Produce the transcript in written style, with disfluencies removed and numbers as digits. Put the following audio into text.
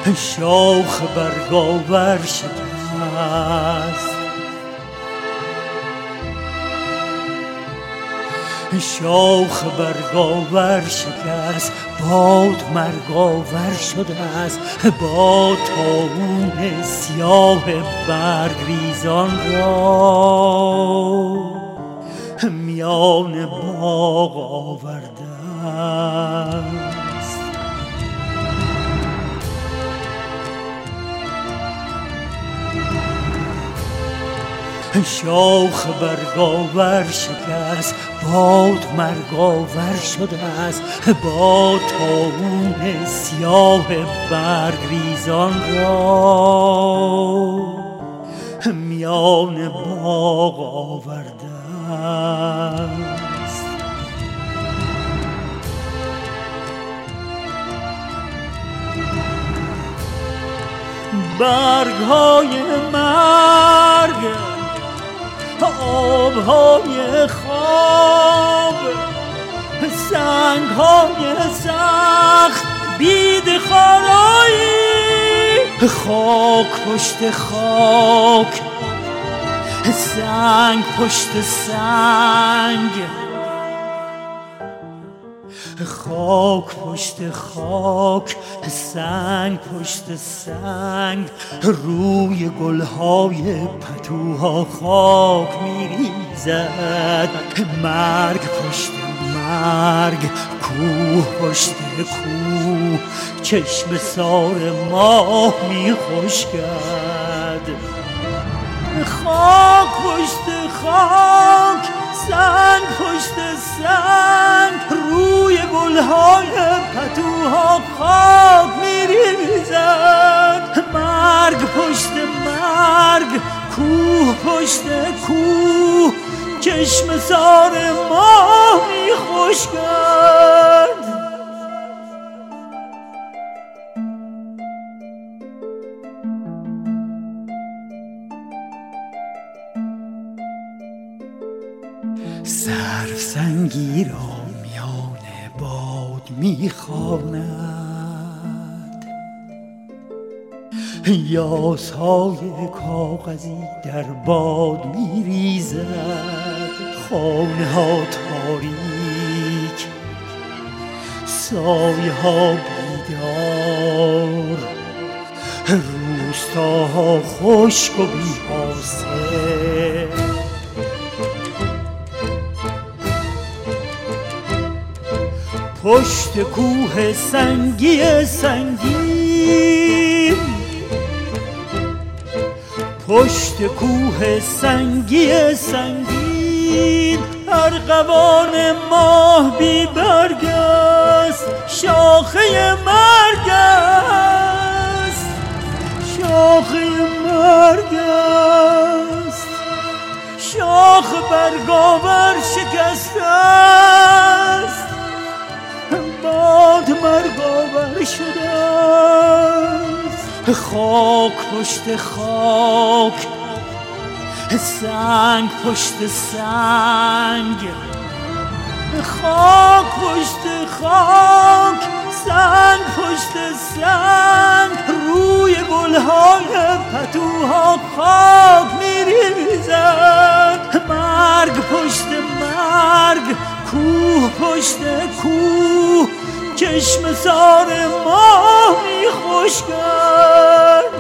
شاخ برگاور شکست، شاخ برگاور شکست، باد مرگاور شده است با طاعون سیاه برگریزان را میان باغ آورده است. شاخ برگاور شکست، باد مرگاور شده است با طاعون سیاه برگریزان را میان باغ آورده است. برگ‌های مرگ، آب‌های خواب، سنگ‌های سخت بید خارایی، خاک پشت خاک، سنگ پشت سنگ، خاک پشت خاک، سنگ پشت سنگ، روی گلهای پتوها خاک میریزد. مرگ پشت مرگ، کوه پشت کوه، چشم سار ماه میخشکد. خاک پشت خاک، سنگ پشت سنگ، روی گلهای پتوها خاک میریزد. مرگ پشت مرگ، کوه پشت کوه، چشم سار ماه میخشکد. سنگی را میان باد میخواند، یاسای کاغذی در باد میریزد. خانه ها تاریک، سایه ها بیدار، روستاها خشک و بی‌حاصل. پشت کوه سنگی سنگین، پشت کوه سنگی سنگین، ارغوان ماه بی برگ است، شاخه مرگ است، شاخه مرگ است. شاخ برگاور شکسته است، باد مرگاور شده است. خاک پشت خاک، سنگ پشت سنگ، خاک پشت خاک، سنگ پشت سنگ، روی گلهای پتوها خاک میریزد. مرگ پشت مرگ، کوه پشت کوه، چشم سار ماه میخشکد.